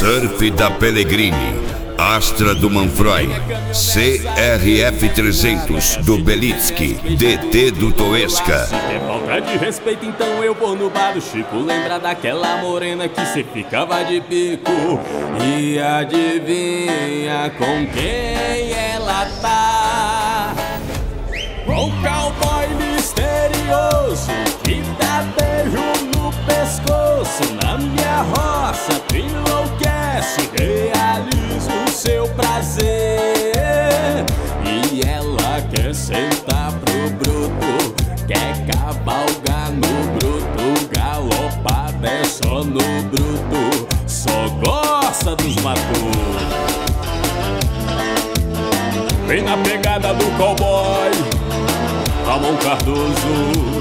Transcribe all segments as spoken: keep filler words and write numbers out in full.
Surf da Pellegrini, Astra do Manfroy, C R F trezentos do Belitsky, D T do Toesca. Se é falta de respeito, então eu vou no bar do Chico. Lembra daquela morena que cê ficava de bico? E adivinha com quem ela tá? Com um cowboy misterioso que dá beijo no pescoço. Na minha roça tu enlouquece, realiza o seu prazer. E ela quer sentar pro bruto, quer cavalgar no bruto, galopada é só no bruto, só gosta dos matutos. Vem na pegada do cowboy Ramon Cardoso.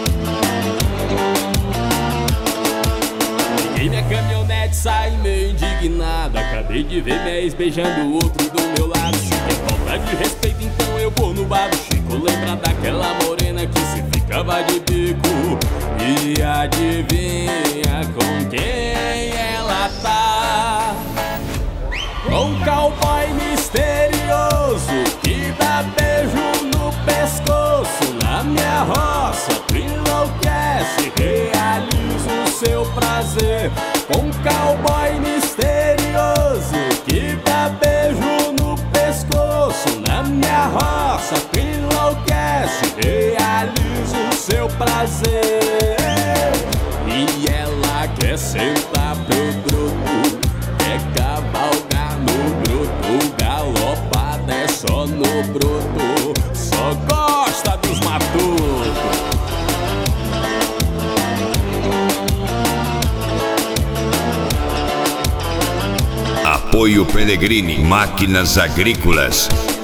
Peguei minha caminhonete, saí meio indignado. Acabei de ver minha ex beijando o outro do meu lado. É falta de respeito, então eu vou no bar do Chico. Lembra daquela morena que se ficava de bico? E adivinha com quem ela tá? Com um cowboy misterioso que dá beijo no pescoço. Na minha roça tu enlouquece, realiza o seu prazer. Com um cowboy misterioso que dá beijo no pescoço. Na minha roça tu enlouquece, realiza o seu prazer. E ela quer sentar pro bruto, quer cavalgar no bruto, galopada é só no bruto, só gosta dos matutos. Apoio Pellegrini Máquinas Agrícolas,